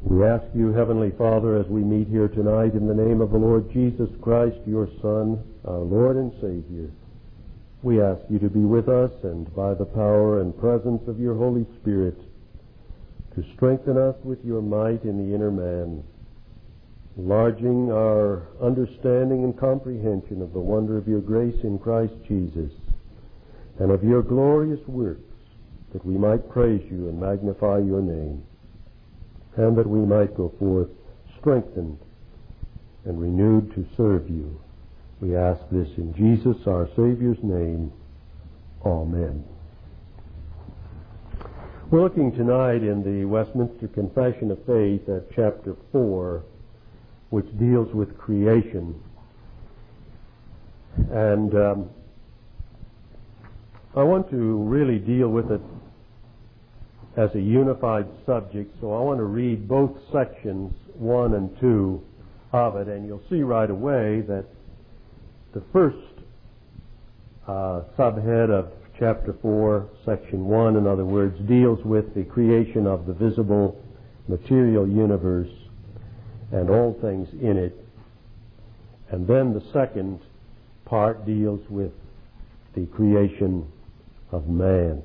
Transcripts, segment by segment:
We ask you, Heavenly Father, as we meet here tonight, in the name of the Lord Jesus Christ, your Son, our Lord and Savior, we ask you to be with us and by the power and presence of your Holy Spirit to strengthen us with your might in the inner man, enlarging our understanding and comprehension of the wonder of your grace in Christ Jesus and of your glorious works, that we might praise you and magnify your name, and that we might go forth strengthened and renewed to serve you. We ask this in Jesus, our Savior's name. Amen. We're looking tonight in the Westminster Confession of Faith at chapter 4, which deals with creation. And I want to really deal with it as a unified subject, so I want to read both sections 1 and 2 of it, and you'll see right away that the first subhead of chapter 4, section 1, in other words, deals with the creation of the visible material universe and all things in it, and then the second part deals with the creation of man.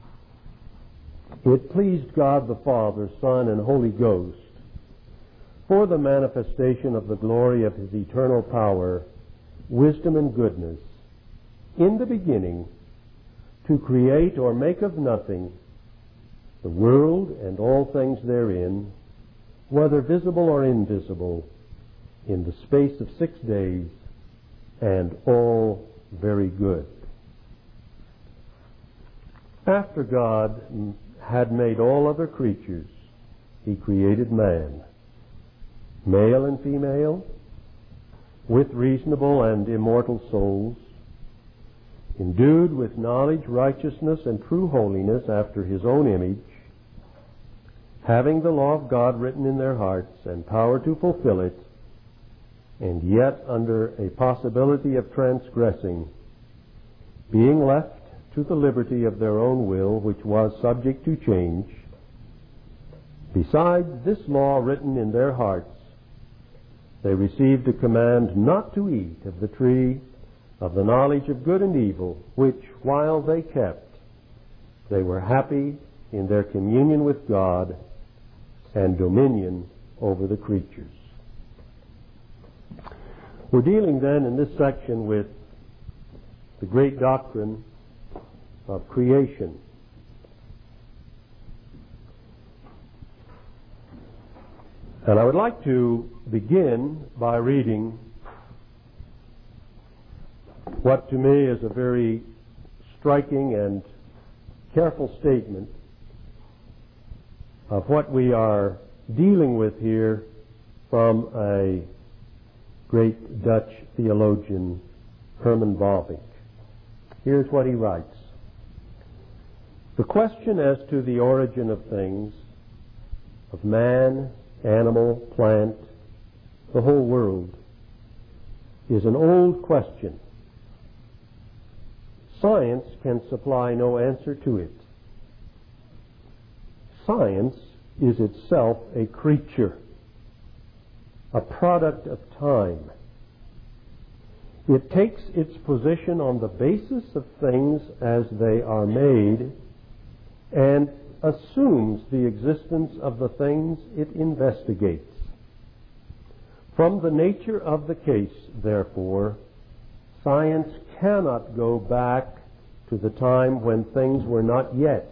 It pleased God the Father, Son, and Holy Ghost, for the manifestation of the glory of his eternal power, wisdom and goodness, in the beginning, to create or make of nothing the world and all things therein, whether visible or invisible, in the space of 6 days, and all very good. After God had made all other creatures, he created man, male and female, with reasonable and immortal souls, endued with knowledge, righteousness, and true holiness after his own image, having the law of God written in their hearts and power to fulfill it, and yet under a possibility of transgressing, being left to the liberty of their own will, which was subject to change. Besides this law written in their hearts, they received a command not to eat of the tree of the knowledge of good and evil, which, while they kept, they were happy in their communion with God and dominion over the creatures. We're dealing then in this section with the great doctrine of creation. And I would like to begin by reading what to me is a very striking and careful statement of what we are dealing with here from a great Dutch theologian, Herman Bavinck. Here's what he writes. The question as to the origin of things, of man, animal, plant, the whole world, is an old question. Science can supply no answer to it. Science is itself a creature, a product of time. It takes its position on the basis of things as they are made and assumes the existence of the things it investigates. From the nature of the case, therefore, science cannot go back to the time when things were not yet.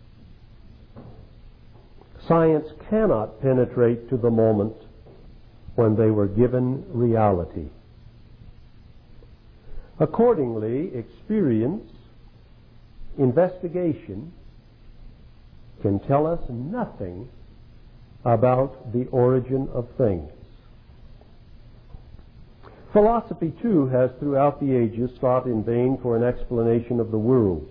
Science cannot penetrate to the moment when they were given reality. Accordingly, experience, investigation, can tell us nothing about the origin of things. Philosophy, too, has throughout the ages sought in vain for an explanation of the world.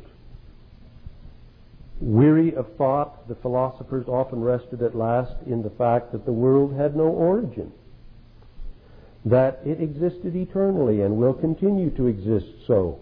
Weary of thought, the philosophers often rested at last in the fact that the world had no origin, that it existed eternally and will continue to exist so.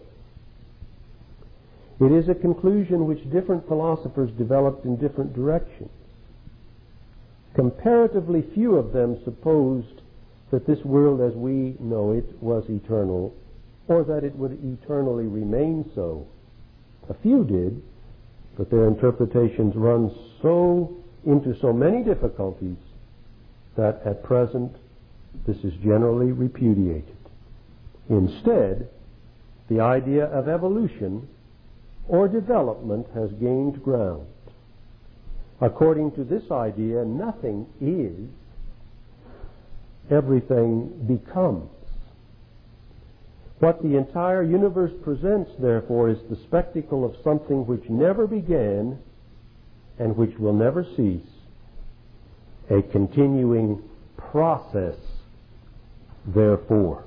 It is a conclusion which different philosophers developed in different directions. comparatively few of them supposed that this world as we know it was eternal, or that it would eternally remain so. A few did, but their interpretations run into so many difficulties that at present this is generally repudiated. Instead, the idea of evolution or development has gained ground. According to this idea, nothing is, everything becomes. What the entire universe presents, therefore, is the spectacle of something which never began and which will never cease, a continuing process, therefore.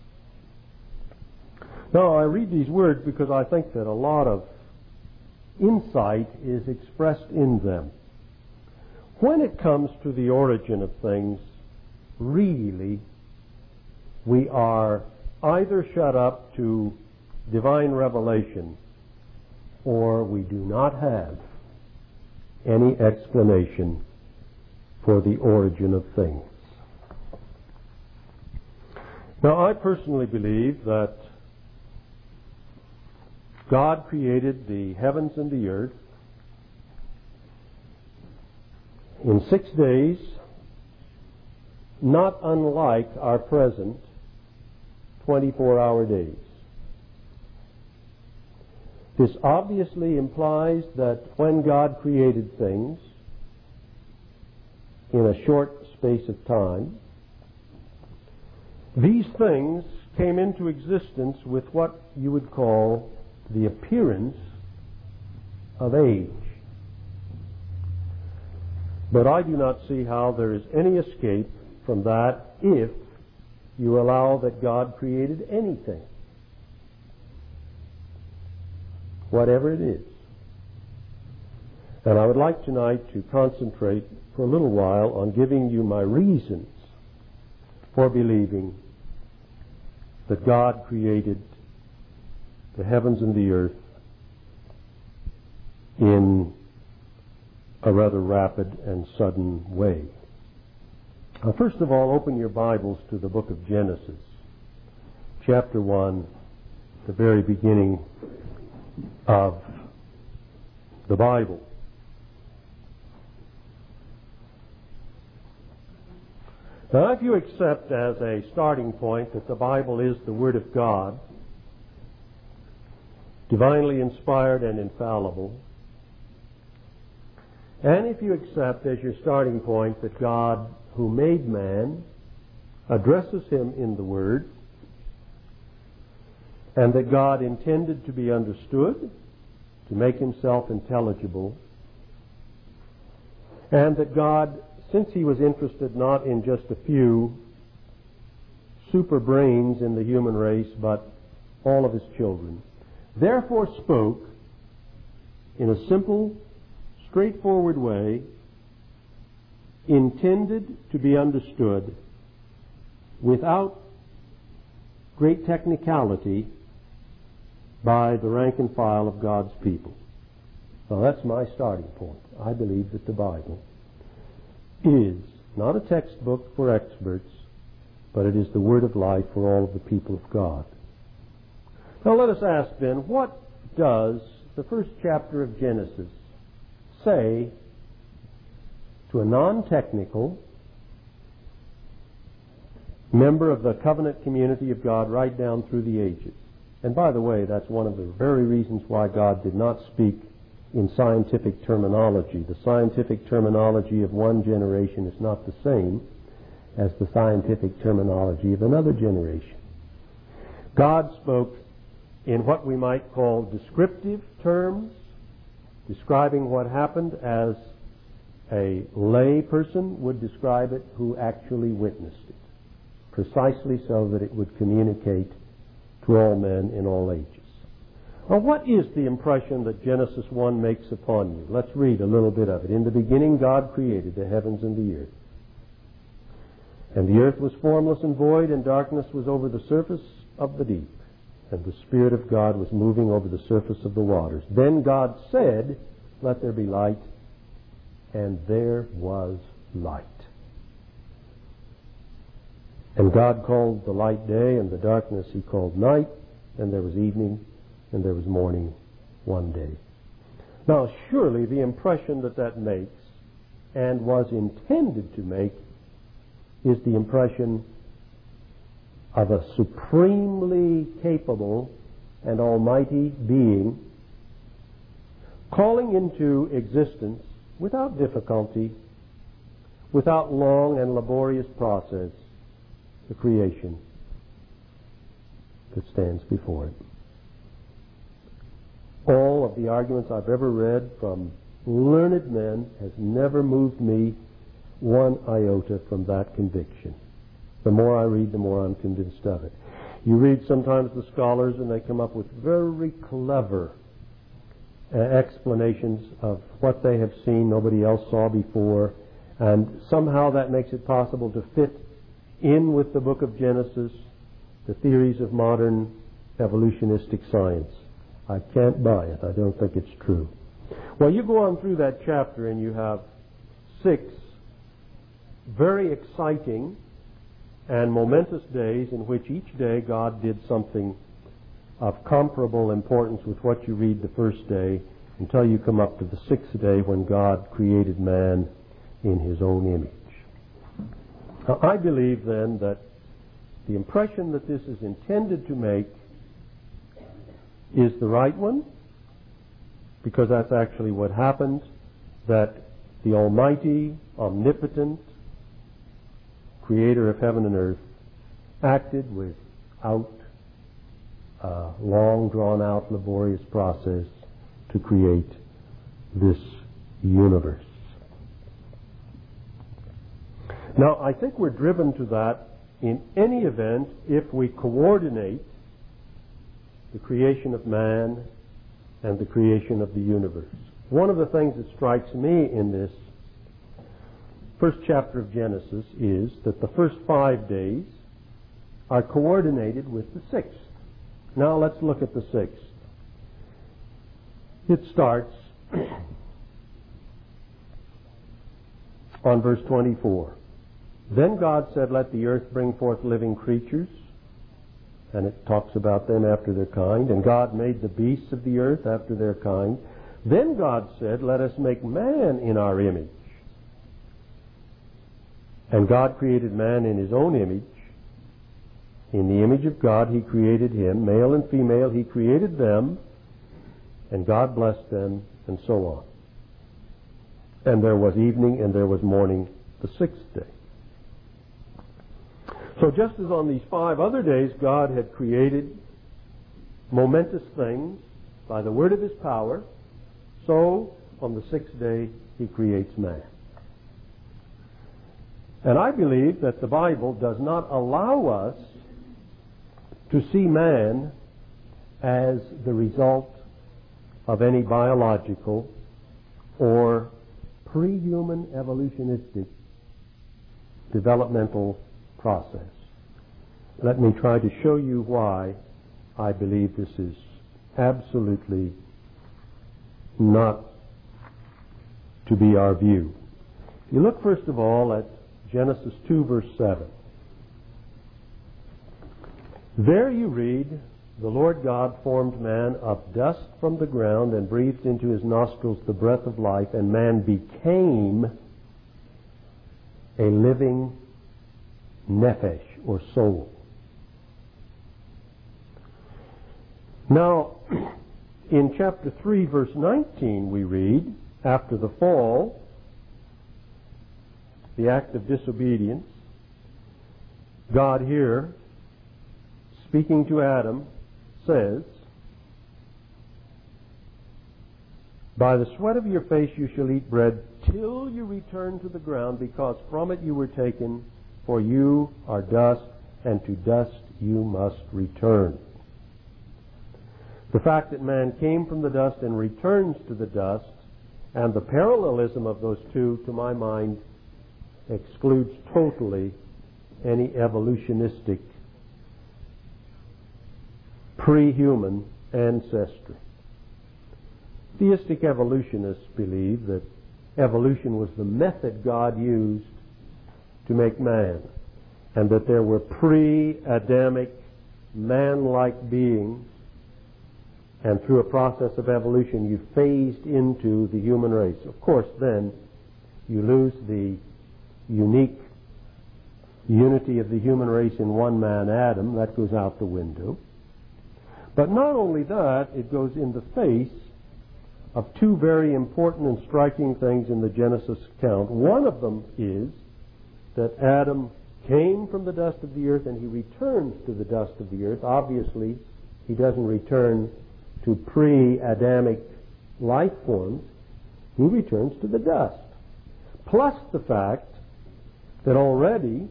Now, I read these words because I think that a lot of insight is expressed in them. When it comes to the origin of things, really, we are either shut up to divine revelation or we do not have any explanation for the origin of things. Now, I personally believe that God created the heavens and the earth in 6 days, not unlike our present 24-hour days. This obviously implies that when God created things in a short space of time, these things came into existence with what you would call the appearance of age. But I do not see how there is any escape from that if you allow that God created anything, whatever it is. And I would like tonight to concentrate for a little while on giving you my reasons for believing that God created the heavens and the earth in a rather rapid and sudden way. Now, first of all, open your Bibles to the book of Genesis, chapter 1, the very beginning of the Bible. Now, if you accept as a starting point that the Bible is the Word of God, divinely inspired and infallible, and if you accept as your starting point that God, who made man, addresses him in the Word, and that God intended to be understood, to make himself intelligible, and that God, since he was interested not in just a few super brains in the human race, but all of his children, therefore spoke in a simple, straightforward way, intended to be understood without great technicality by the rank and file of God's people. Now, that's my starting point. I believe that the Bible is not a textbook for experts, but it is the word of life for all of the people of God. Now, let us ask then, what does the first chapter of Genesis say to a non-technical member of the covenant community of God right down through the ages? And by the way, that's one of the very reasons why God did not speak in scientific terminology. The scientific terminology of one generation is not the same as the scientific terminology of another generation. God spoke in what we might call descriptive terms, describing what happened as a lay person would describe it who actually witnessed it, precisely so that it would communicate to all men in all ages. Now, what is the impression that Genesis 1 makes upon you? Let's read a little bit of it. In the beginning, God created the heavens and the earth. And the earth was formless and void, and darkness was over the surface of the deep. And the Spirit of God was moving over the surface of the waters. Then God said, "Let there be light," and there was light. And God called the light day, and the darkness He called night, and there was evening, and there was morning one day. Now, surely the impression that makes, and was intended to make, is the impression of a supremely capable and almighty being calling into existence without difficulty, without long and laborious process, the creation that stands before it. All of the arguments I've ever read from learned men has never moved me one iota from that conviction. The more I read, the more I'm convinced of it. You read sometimes the scholars and they come up with very clever explanations of what they have seen nobody else saw before, and somehow that makes it possible to fit in with the book of Genesis the theories of modern evolutionistic science. I can't buy it. I don't think it's true. Well, you go on through that chapter and you have 6 very exciting and momentous days in which each day God did something of comparable importance with what you read the first day, until you come up to the 6th day when God created man in His own image. Now, I believe then that the impression that this is intended to make is the right one, because that's actually what happened, that the Almighty, omnipotent Creator of heaven and earth acted without a long, drawn-out, laborious process to create this universe. Now, I think we're driven to that in any event if we coordinate the creation of man and the creation of the universe. One of the things that strikes me in this first chapter of Genesis is that the first 5 days are coordinated with the 6th. Now let's look at the 6th. It starts on verse 24. Then God said, "Let the earth bring forth living creatures," and it talks about them after their kind. And God made the beasts of the earth after their kind. Then God said, "Let us make man in our image." And God created man in His own image. In the image of God He created him. Male and female He created them. And God blessed them, and so on. And there was evening and there was morning the 6th day. So just as on these 5 other days God had created momentous things by the word of His power, so on the 6th day He creates man. And I believe that the Bible does not allow us to see man as the result of any biological or pre-human evolutionistic developmental process. Let me try to show you why I believe this is absolutely not to be our view. You look first of all at Genesis 2 verse 7. There you read, "The Lord God formed man of dust from the ground and breathed into his nostrils the breath of life, and man became a living nephesh, or soul." Now, in chapter 3 verse 19 we read, after the fall, the act of disobedience, God here, speaking to Adam, says, "By the sweat of your face you shall eat bread till you return to the ground, because from it you were taken, for you are dust, and to dust you must return." The fact that man came from the dust and returns to the dust, and the parallelism of those two, to my mind, excludes totally any evolutionistic pre-human ancestry. Theistic evolutionists believe that evolution was the method God used to make man, and that there were pre-Adamic man-like beings, and through a process of evolution you phased into the human race. Of course, then you lose the unique unity of the human race in one man, Adam. That goes out the window. But not only that, it goes in the face of two very important and striking things in the Genesis account. One of them is that Adam came from the dust of the earth and he returns to the dust of the earth. Obviously, he doesn't return to pre-Adamic life forms. He returns to the dust. Plus the fact that already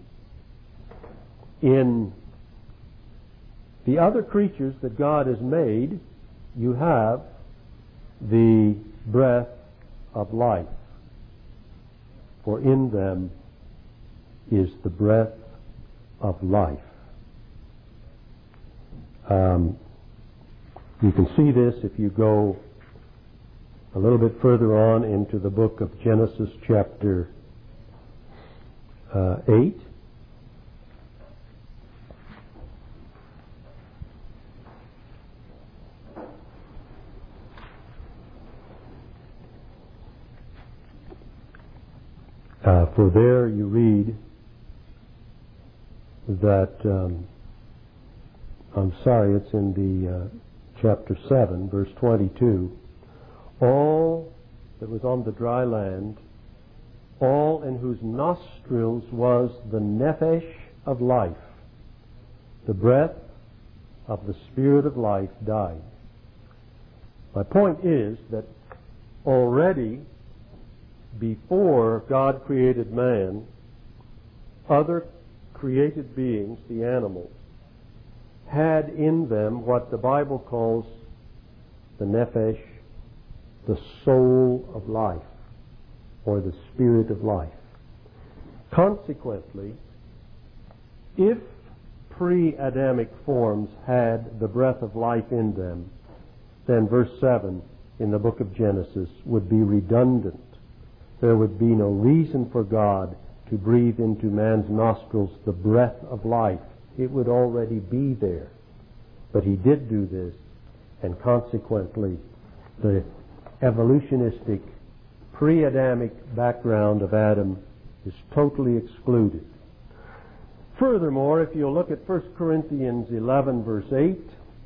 in the other creatures that God has made, you have the breath of life. For in them is the breath of life. You can see this if you go a little bit further on into the book of Genesis chapter 8. For there you read that, it's in the chapter 7, verse 22, all that was on the dry land, all in whose nostrils was the nephesh of life, the breath of the Spirit of life, died. My point is that already before God created man, other created beings, the animals, had in them what the Bible calls the nephesh, the soul of life, or the spirit of life. Consequently, if pre-Adamic forms had the breath of life in them, then verse 7 in the book of Genesis would be redundant. There would be no reason for God to breathe into man's nostrils the breath of life. It would already be there. But he did do this, and consequently the evolutionistic pre-Adamic background of Adam is totally excluded. Furthermore, if you look at 1 Corinthians 11 verse 8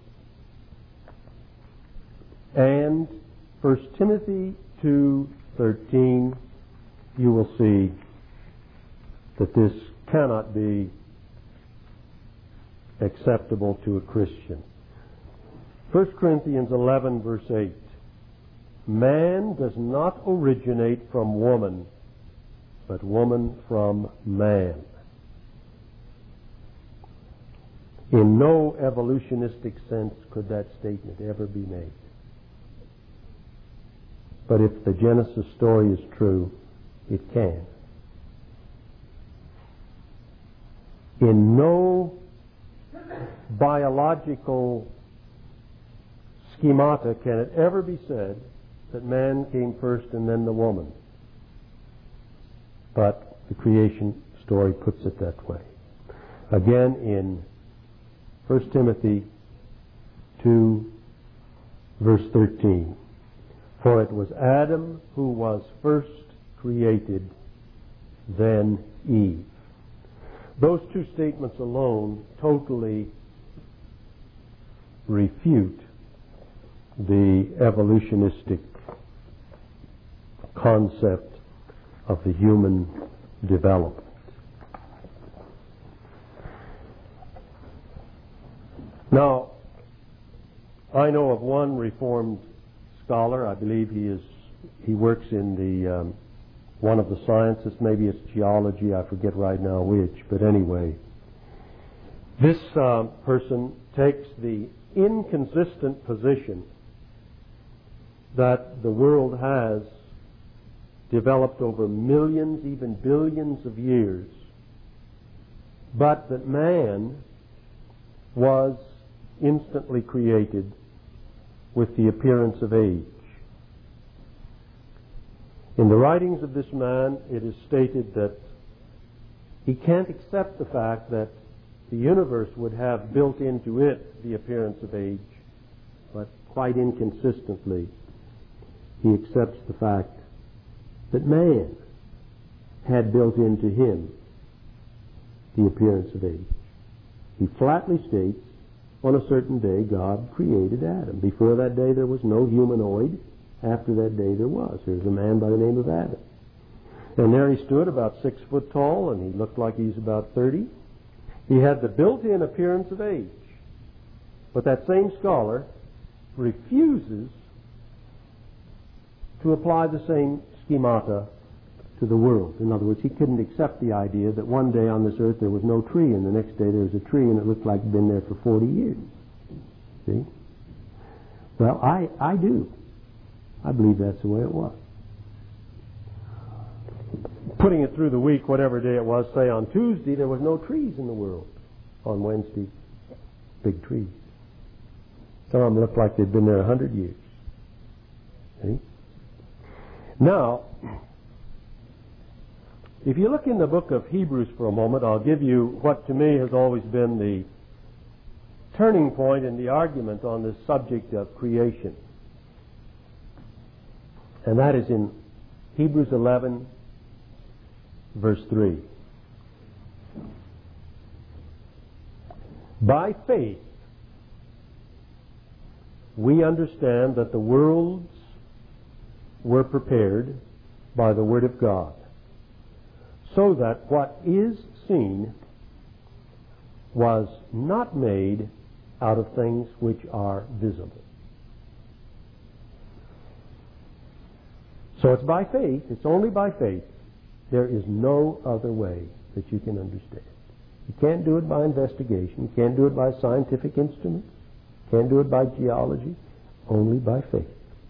and 1 Timothy 2:13, you will see that this cannot be acceptable to a Christian. 1 Corinthians 11 verse 8, man does not originate from woman, but woman from man. In no evolutionistic sense could that statement ever be made. But if the Genesis story is true, it can. In no biological schemata can it ever be said that man came first and then the woman. But the creation story puts it that way. Again, in 1 Timothy 2, verse 13, for it was Adam who was first created, then Eve. Those two statements alone totally refute the evolutionistic concept of the human development. Now, I know of one Reformed scholar. I believe he works in the one of the sciences. Maybe it's geology. I forget right now which. But anyway, this person takes the inconsistent position that the world has developed over millions, even billions of years, but that man was instantly created with the appearance of age. In the writings of this man, it is stated that he can't accept the fact that the universe would have built into it the appearance of age, but quite inconsistently, he accepts the fact that man had built into him the appearance of age. He flatly states, on a certain day, God created Adam. Before that day, there was no humanoid. After that day, there was. There's a man by the name of Adam. And there he stood, about 6 foot tall, and he looked like he's about 30. He had the built-in appearance of age. But that same scholar refuses to apply the same schemata to the world. In other words, he couldn't accept the idea that one day on this earth there was no tree, and the next day there was a tree, and it looked like it had been there for 40 years. See? Well, I do. I believe that's the way it was. Putting it through the week, whatever day it was, say on Tuesday, there was no trees in the world. On Wednesday, big trees. Some of them looked like they'd been there 100 years. See? Now, if you look in the book of Hebrews for a moment, I'll give you what to me has always been the turning point in the argument on this subject of creation. And that is in Hebrews 11, verse 3. By faith, we understand that the worlds were prepared by the Word of God, so that what is seen was not made out of things which are visible. So it's by faith, it's only by faith. There is no other way that you can understand. You can't do it by investigation. You can't do it by scientific instruments. You can't do it by geology. Only by faith.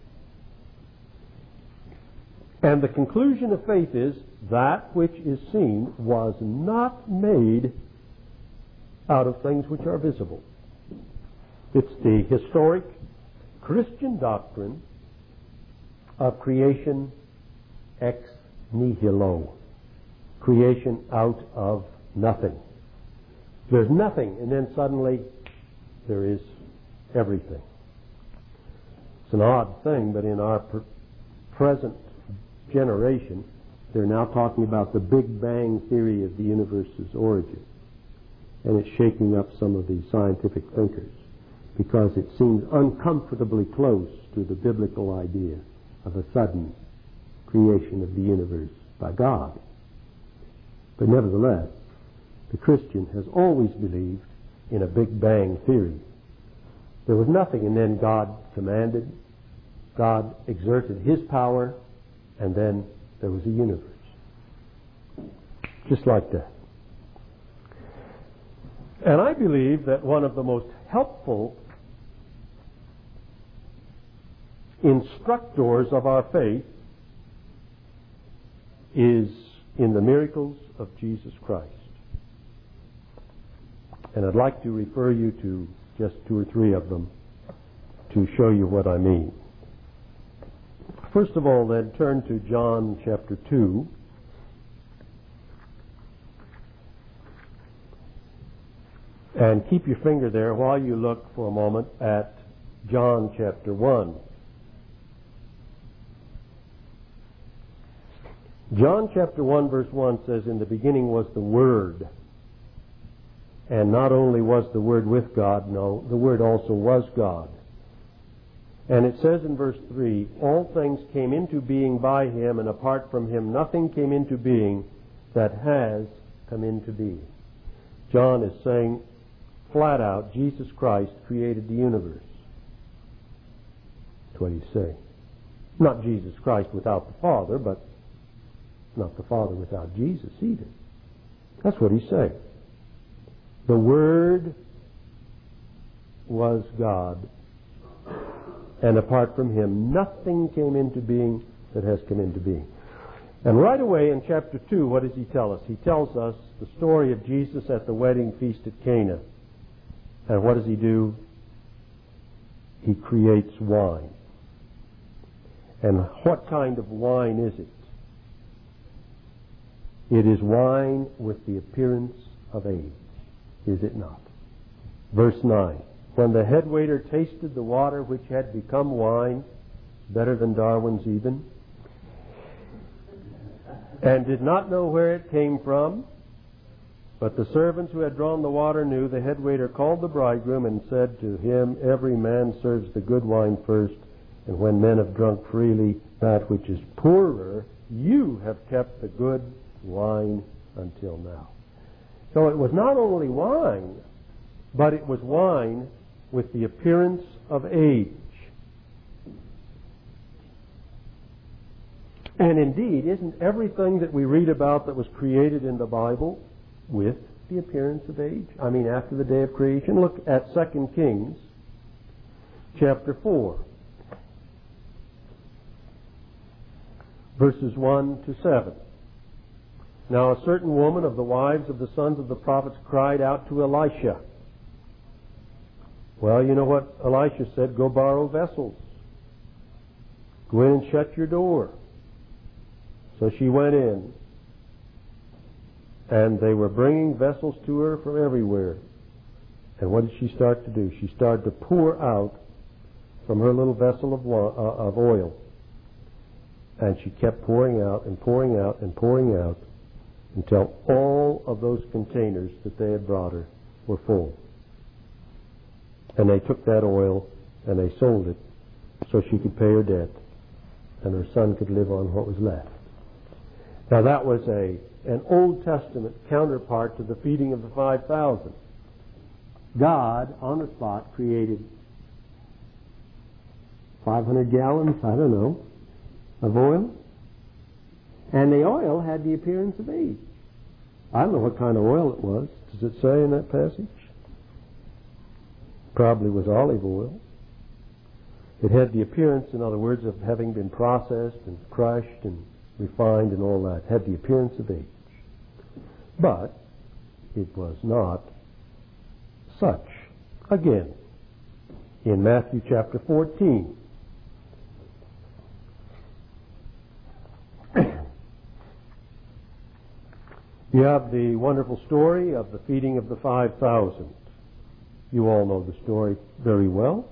And the conclusion of faith is that which is seen was not made out of things which are visible. It's the historic Christian doctrine of creation ex nihilo. Creation out of nothing. There's nothing, and then suddenly there is everything. It's an odd thing, but in our present generation, they're now talking about the Big Bang theory of the universe's origin. And it's shaking up some of the scientific thinkers because it seems uncomfortably close to the biblical idea of a sudden creation of the universe by God. But nevertheless, the Christian has always believed in a Big Bang theory. There was nothing, and then God commanded, God exerted His power, and then there was a universe. Just like that. And I believe that one of the most helpful instructors of our faith is in the miracles of Jesus Christ. And I'd like to refer you to just 2 or 3 of them to show you what I mean. First of all, then, turn to John chapter 2. And keep your finger there while you look for a moment at John chapter 1. John chapter 1 verse 1 says, "In the beginning was the Word." And not only was the Word with God, no, the Word also was God. And it says in verse 3, "All things came into being by Him, and apart from Him nothing came into being that has come into being." John is saying flat out, Jesus Christ created the universe. That's what he's saying. Not Jesus Christ without the Father, but not the Father without Jesus either. That's what he's saying. The Word was God, and apart from Him, nothing came into being that has come into being. And right away in chapter 2, what does he tell us? He tells us the story of Jesus at the wedding feast at Cana. And what does he do? He creates wine. And what kind of wine is it? It is wine with the appearance of age, is it not? Verse 9. When the head waiter tasted the water which had become wine, better than Darwin's even, and did not know where it came from, but the servants who had drawn the water knew, the head waiter called the bridegroom and said to him, every man serves the good wine first, and when men have drunk freely that which is poorer, you have kept the good wine until now. So it was not only wine, but it was wine with the appearance of age. And indeed, isn't everything that we read about that was created in the Bible with the appearance of age? I mean, after the day of creation. Look at 2 Kings chapter 4, verses 1 to 7. Now a certain woman of the wives of the sons of the prophets cried out to Elisha. Well, you know what Elisha said, go borrow vessels. Go in and shut your door. So she went in, and they were bringing vessels to her from everywhere. And what did she start to do? She started to pour out from her little vessel of oil. And she kept pouring out and pouring out and pouring out until all of those containers that they had brought her were full. And they took that oil and they sold it so she could pay her debt and her son could live on what was left. Now that was an Old Testament counterpart to the feeding of the 5,000. God, on the spot, created 500 gallons, I don't know, of oil. And the oil had the appearance of age. I don't know what kind of oil it was. Does it say in that passage? Probably was olive oil. It had the appearance, in other words, of having been processed and crushed and refined and all that. It had the appearance of age. But it was not such. Again, in Matthew chapter 14, you have the wonderful story of the feeding of the 5,000. You all know the story very well.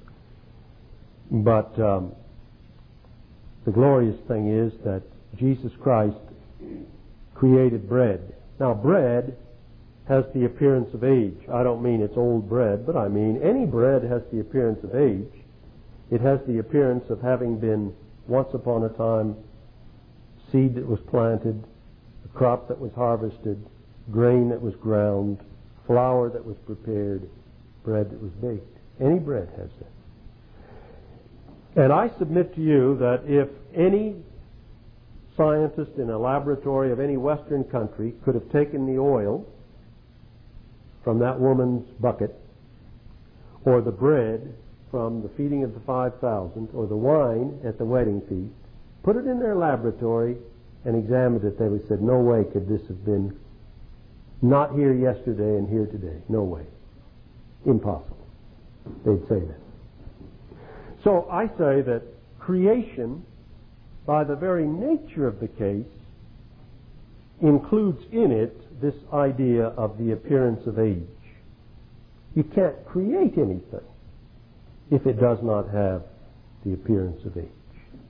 But the glorious thing is that Jesus Christ created bread. Now, bread has the appearance of age. I don't mean it's old bread, but I mean any bread has the appearance of age. It has the appearance of having been, once upon a time, seed that was planted, a crop that was harvested, grain that was ground, flour that was prepared, bread that was baked. Any bread has that. And I submit to you that if any scientist in a laboratory of any Western country could have taken the oil from that woman's bucket, or the bread from the feeding of the 5,000, or the wine at the wedding feast, put it in their laboratory and examined it, they would have said, no way could this have been not here yesterday and here today. No way. Impossible. They'd say that. So I say that creation, by the very nature of the case, includes in it this idea of the appearance of age. You can't create anything if it does not have the appearance of age.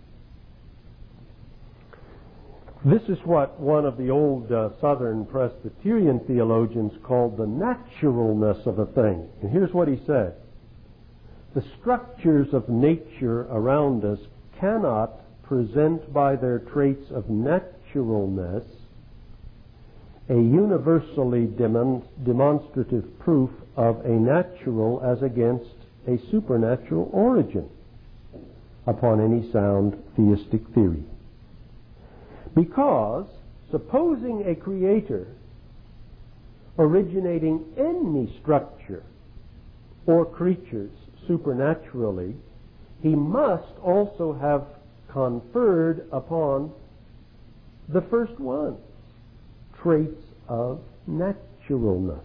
This is what one of the old Southern Presbyterian theologians called the naturalness of a thing. And here's what he said. The structures of nature around us cannot present by their traits of naturalness a universally demonstrative proof of a natural as against a supernatural origin upon any sound theistic theory. Because, supposing a creator originating any structure or creatures supernaturally, he must also have conferred upon the first one traits of naturalness.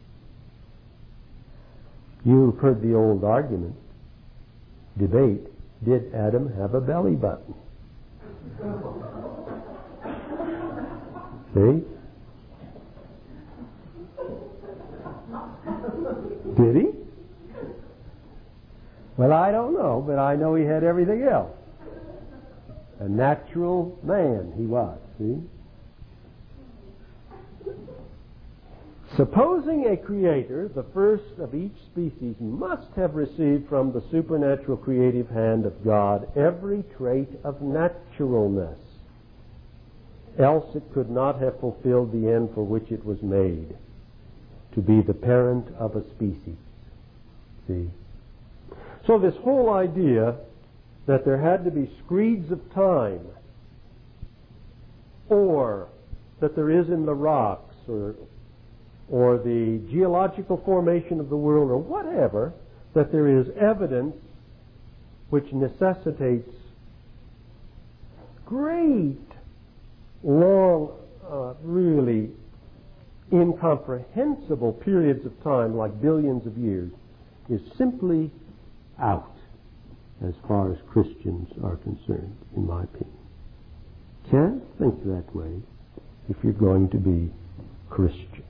You've heard the old argument, debate, did Adam have a belly button? See? Did he? Well, I don't know, but I know he had everything else. A natural man he was, see? Supposing a creator, the first of each species, must have received from the supernatural creative hand of God every trait of naturalness, else it could not have fulfilled the end for which it was made, to be the parent of a species. See? So this whole idea that there had to be screeds of time, or that there is in the rocks, or the geological formation of the world, or whatever, that there is evidence which necessitates great, long, really incomprehensible periods of time, like billions of years, is simply out as far as Christians are concerned, in my opinion. Can't think that way if you're going to be Christian.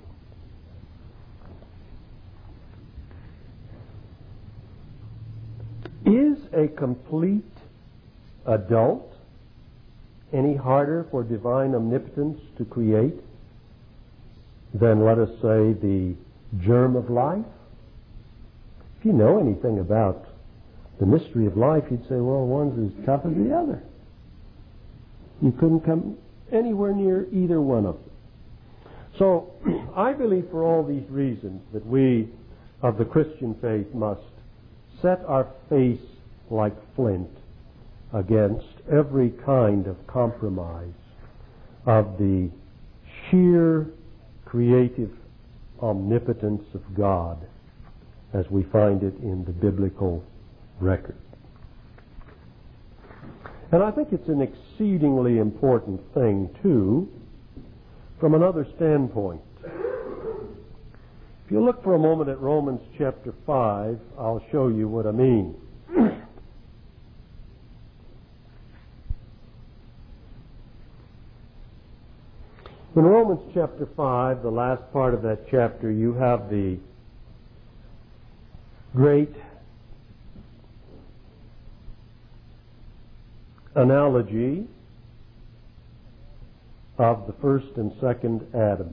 Is a complete adult any harder for divine omnipotence to create than, let us say, the germ of life? If you know anything about the mystery of life, you'd say, well, one's as tough as the other. You couldn't come anywhere near either one of them. So, I believe for all these reasons that we of the Christian faith must set our face like flint against every kind of compromise of the sheer creative omnipotence of God as we find it in the biblical record. And I think it's an exceedingly important thing, too, from another standpoint. If you look for a moment at Romans chapter 5, I'll show you what I mean. In Romans chapter 5, the last part of that chapter, you have the great analogy of the first and second Adam.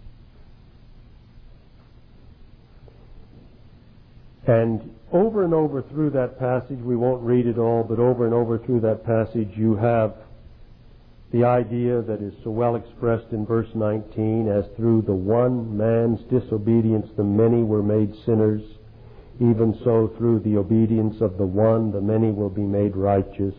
And over through that passage, we won't read it all, but over and over through that passage you have the idea that is so well expressed in verse 19, as through the one man's disobedience the many were made sinners, even so through the obedience of the one the many will be made righteous.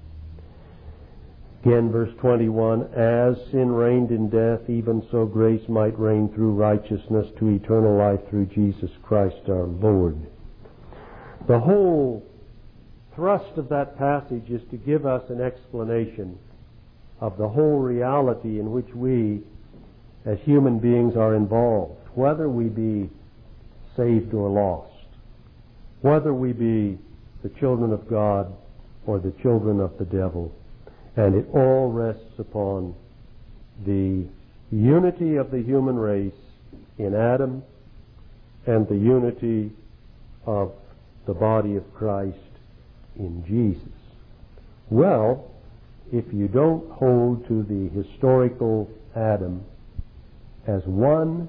Again, verse 21, as sin reigned in death, even so grace might reign through righteousness to eternal life through Jesus Christ our Lord. The whole thrust of that passage is to give us an explanation of the whole reality in which we, as human beings, are involved, whether we be saved or lost, whether we be the children of God or the children of the devil. And it all rests upon the unity of the human race in Adam and the unity of the body of Christ in Jesus. Well, if you don't hold to the historical Adam as one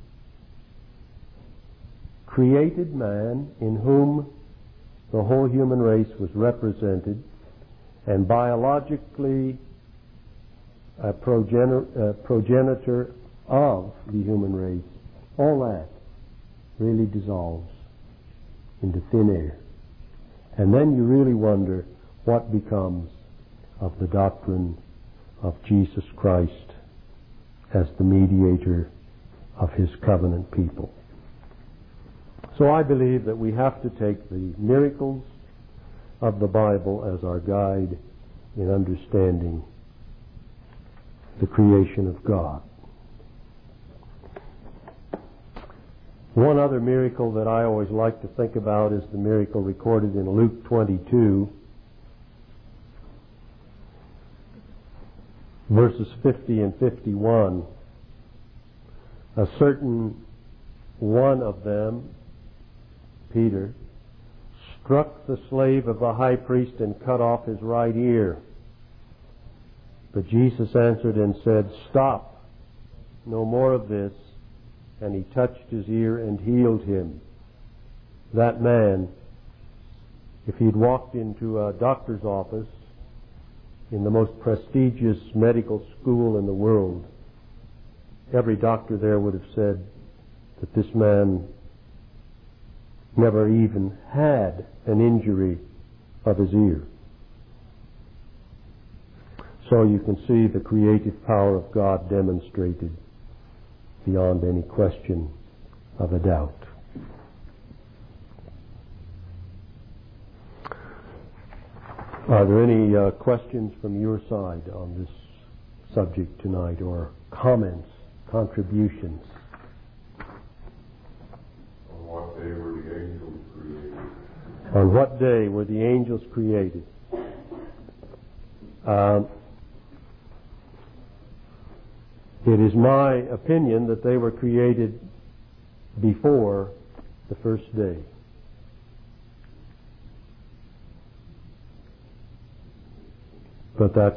created man in whom the whole human race was represented, and biologically a progenitor of the human race, all that really dissolves into thin air. And then you really wonder what becomes of the doctrine of Jesus Christ as the mediator of His covenant people. So I believe that we have to take the miracles of the Bible as our guide in understanding the creation of God. One other miracle that I always like to think about is the miracle recorded in Luke 22. verses 50 and 51, a certain one of them, Peter, struck the slave of the high priest and cut off his right ear. But Jesus answered and said, "Stop, no more of this." And he touched his ear and healed him. That man, if he'd walked into a doctor's office in the most prestigious medical school in the world, every doctor there would have said that this man never even had an injury of his ear. So you can see the creative power of God demonstrated beyond any question of a doubt. Are there any questions from your side on this subject tonight, or comments, contributions? On what day were the angels created? On what day were the angels created? It is my opinion that they were created before the first day. But that's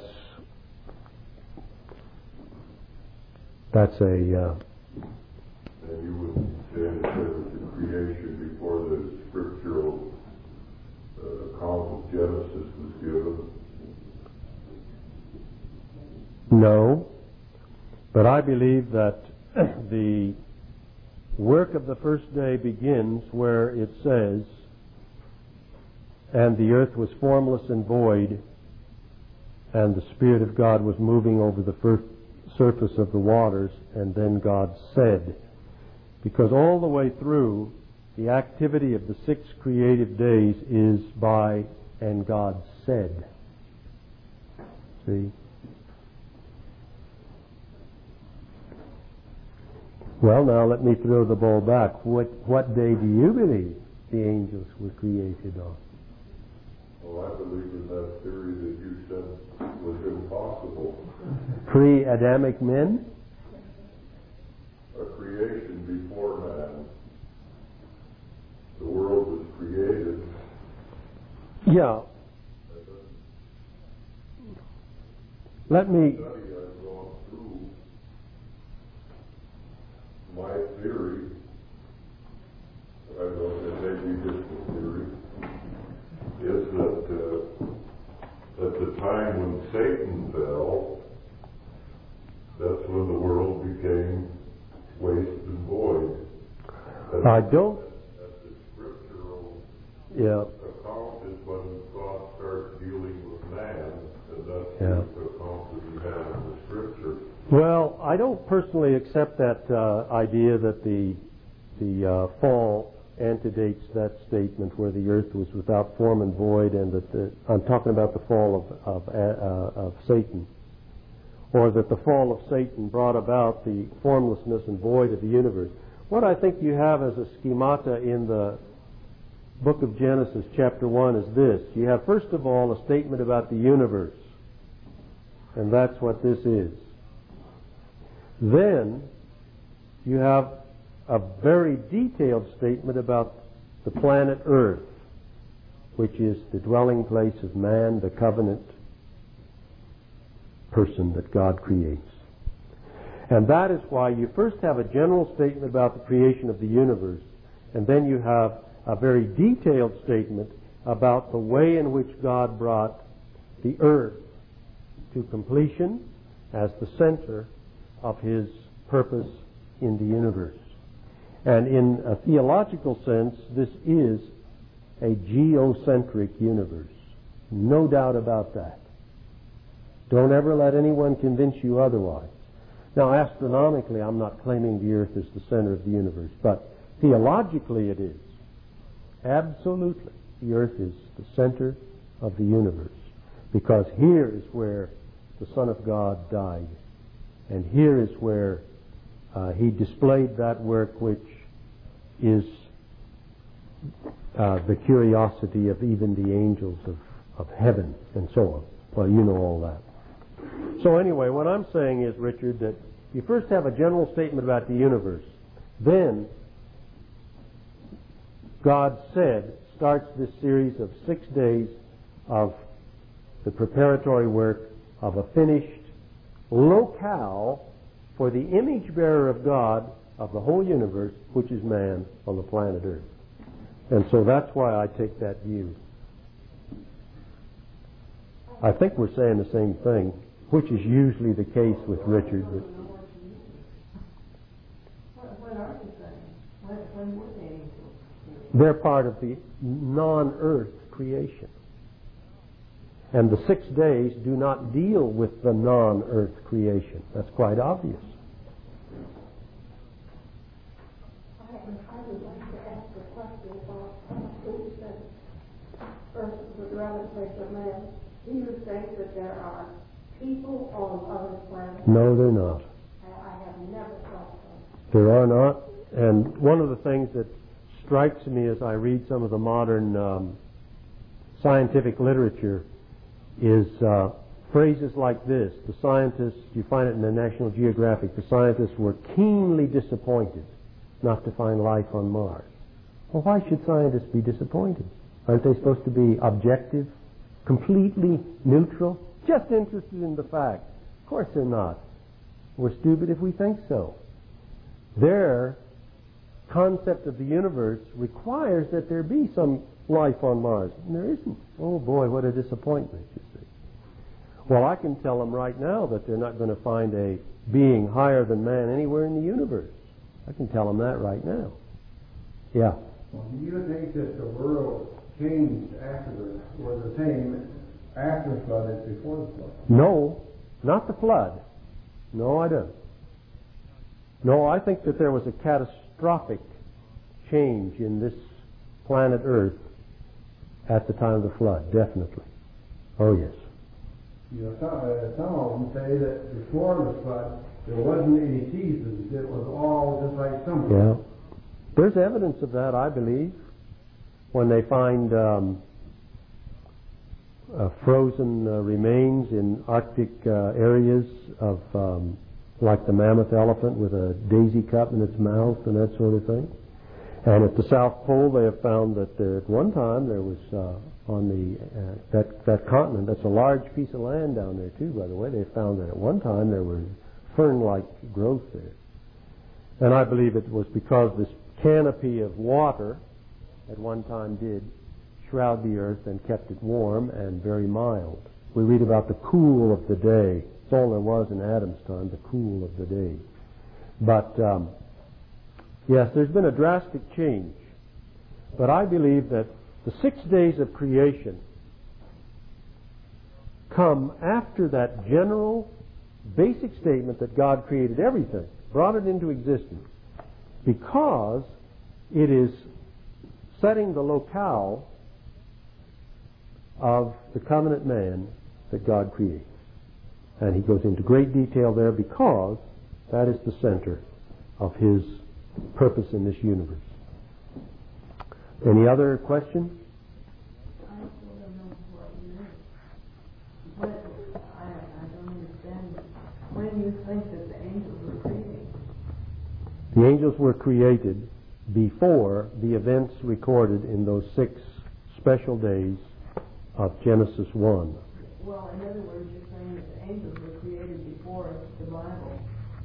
a... And you would say that there was a creation before the scriptural account of Genesis was given? No. But I believe that the work of the first day begins where it says, "And the earth was formless and void, and the Spirit of God was moving over the surface of the waters, and then God said." Because all the way through, the activity of the 6 creative days is by "and God said." See? Well, now let me throw the ball back. What day do you believe the angels were created on? Well, I believe in that theory that you said was impossible. Pre-Adamic men? A creation before man. The world was created. Yeah. Let me... Study I've gone through. My theory, I don't know if it may be just a theory, is that at the time when Satan fell, that's when the world became waste and void. I don't... At the scriptural Yeah. account is when God starts dealing with man, and that's Yeah. the account that we have in the scripture. Well, I don't personally accept that idea that the fall antedates that statement where the earth was without form and void, and that I'm talking about the fall of Satan, or that the fall of Satan brought about the formlessness and void of the universe. What I think you have as a schemata in the book of Genesis, chapter 1, is this. You have, first of all, a statement about the universe, and that's what this is. Then you have a very detailed statement about the planet Earth, which is the dwelling place of man, the covenant person that God creates. And that is why you first have a general statement about the creation of the universe, and then you have a very detailed statement about the way in which God brought the earth to completion as the center of His purpose in the universe. And in a theological sense, this is a geocentric universe. No doubt about that. Don't ever let anyone convince you otherwise. Now, astronomically, I'm not claiming the earth is the center of the universe, but theologically it is. Absolutely. The earth is the center of the universe, because here is where the Son of God died. And here is where He displayed that work which is the curiosity of even the angels of heaven and so on. Well, you know all that. So anyway, what I'm saying is, Richard, that you first have a general statement about the universe. Then, God said, starts this series of 6 days of the preparatory work of a finished locale for the image bearer of God of the whole universe, which is man on the planet Earth. And so that's why I take that view. I think we're saying the same thing, which is usually the case with Richard. What are you saying? When were the angels? They're part of the non-earth creation. And the 6 days do not deal with the non-earth creation. That's quite obvious. I would like to ask a question about who said earth was the dwelling place of man. Do you think that there are people on other planets? No, they're not. I have never thought so. There are not. And one of the things that strikes me as I read some of the modern scientific literature is phrases like this. The scientists, you find it in the National Geographic, the scientists were keenly disappointed not to find life on Mars. Well, why should scientists be disappointed? Aren't they supposed to be objective, completely neutral, just interested in the fact? Of course they're not. We're stupid if we think so. Their concept of the universe requires that there be some life on Mars, and there isn't. Oh boy, what a disappointment, you see. Well, I can tell them right now that they're not going to find a being higher than man anywhere in the universe. I can tell them that right now. Yeah. Well, do you think that the world changed was the same after the flood as before the flood? No, not the flood. No, I don't. No, I think that there was a catastrophic change in this planet Earth at the time of the flood, definitely. Oh, yes. You know, some of them say that before the flood, there wasn't any seasons. It was all just like summer. Yeah. There's evidence of that, I believe, when they find frozen remains in Arctic areas of, like the mammoth elephant with a daisy cup in its mouth and that sort of thing. And at the South Pole, they have found that at one time there was on the that continent. That's a large piece of land down there too, by the way. They found that at one time there was fern-like growth there, and I believe it was because this canopy of water at one time did shroud the earth and kept it warm and very mild. We read about the cool of the day. It's all there was in Adam's time, the cool of the day. But yes, there's been a drastic change. But I believe that the 6 days of creation come after that general, basic statement that God created everything, brought it into existence, because it is setting the locale of the covenant man that God creates. And he goes into great detail there because that is the center of his purpose in this universe. Any other questions? I still don't know what you mean. I don't understand. When do you think that the angels were created? The angels were created before the events recorded in those 6 special days of Genesis 1. Well, in other words, you're saying that the angels were created before the Bible.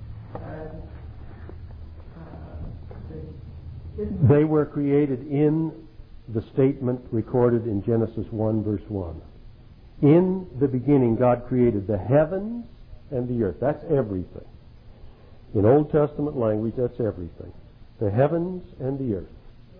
They were created in the statement recorded in Genesis 1, verse 1. In the beginning, God created the heavens and the earth. That's everything. In Old Testament language, that's everything. The heavens and the earth.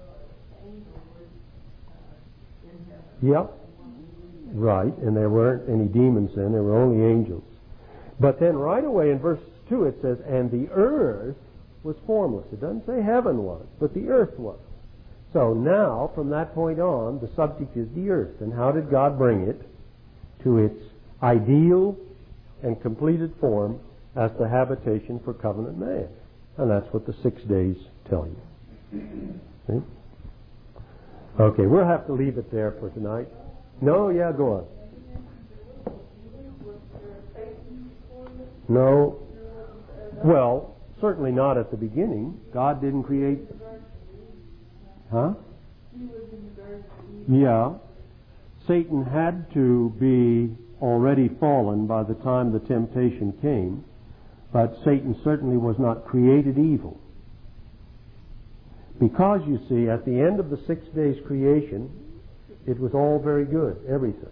Yep. Right, and there weren't any demons then. There were only angels. But then right away in verse 2 it says, and the earth was formless. It doesn't say heaven was, but the earth was. So now, from that point on, the subject is the earth. And how did God bring it to its ideal and completed form as the habitation for covenant man? And that's what the 6 days tell you. See? Okay, we'll have to leave it there for tonight. No, yeah, go on. No. Well, certainly not at the beginning. God didn't create... Huh? Yeah. Satan had to be already fallen by the time the temptation came, but Satan certainly was not created evil. Because, you see, at the end of the 6 days creation, it was all very good, everything.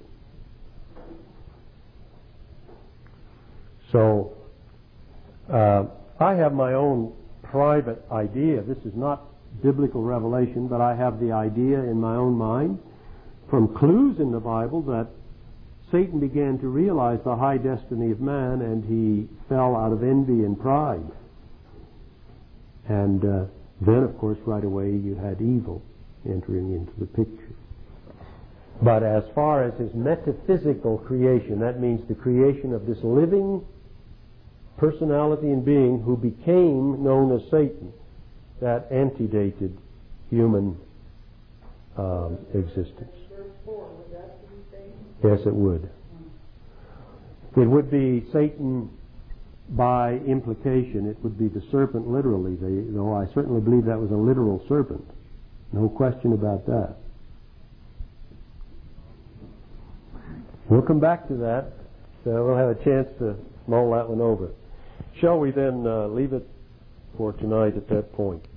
So, I have my own private idea. This is not biblical revelation, but I have the idea in my own mind from clues in the Bible that Satan began to realize the high destiny of man, and he fell out of envy and pride. And then, of course, right away you had evil entering into the picture. But as far as his metaphysical creation, that means the creation of this living personality and being who became known as Satan, that antedated human existence. Yes, it would. It would be Satan by implication. It would be the serpent literally, though I certainly believe that was a literal serpent. No question about that. We'll come back to that. So we'll have a chance to mull that one over. Shall we then leave it for tonight at that point?